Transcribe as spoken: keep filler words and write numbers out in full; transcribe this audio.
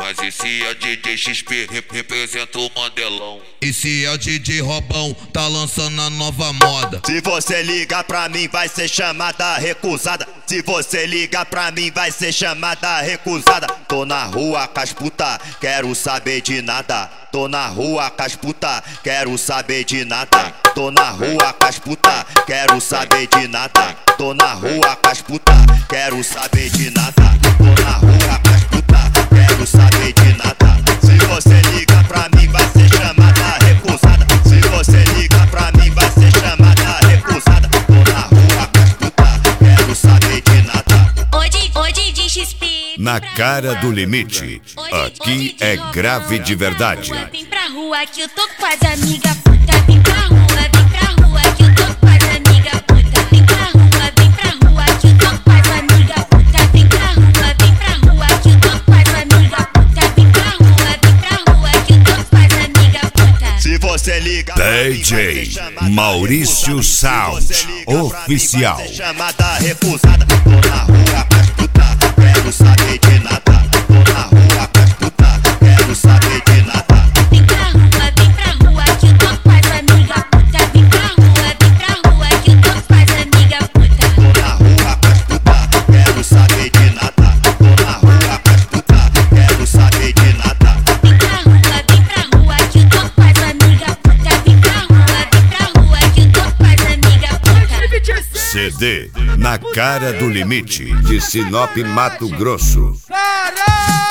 Mas esse é D J X P, rep representa o Mandelão. Esse é o D J Robão, tá lançando a nova moda. Se você ligar pra mim vai ser chamada recusada. Se você ligar pra mim vai ser chamada recusada. Tô na rua com as puta, quero saber de nada. Tô na rua com as puta, quero saber de nada. Tô na rua com as puta, quero saber de nada. Tô na rua com as puta, quero saber de nada. Tô na rua com as puta, quero saber de nada. Se você liga pra mim vai ser chamada recusada. Se você liga pra mim vai ser chamada recusada. Tô na rua com as puta, quero saber de nada. Hoje, hoje de X P. Na cara do limite, aqui é grave de verdade. Vem pra rua que eu tô com as amigas puta. Vem pra rua, vem pra rua que eu tô com as amigas puta. Vem pra rua, vem pra rua que eu tô com as amigas puta. Vem pra rua, vem pra rua que eu tô com as amigas puta. Vem pra rua, vem pra rua que eu tô com as amigas puta. Se você liga D J Maurício Sound Oficial. Chamada recusada. Tô na rua com as puta, quero saber de nada. Tô na rua com as puta, quero saber de nada. Vem pra rua, vem pra rua que eu tô com as amigas puta. Vem pra rua, vem pra rua que eu tô com as amigas puta. Tô na rua com as puta, quero saber de nada. Tô na rua com as puta, quero saber de nada. Vem pra rua, vem pra rua que eu tô com as amigas puta. Vem pra rua, vem pra rua que eu tô com as amigas puta. C D Na cara do limite, de Sinop, Mato Grosso. Caralho!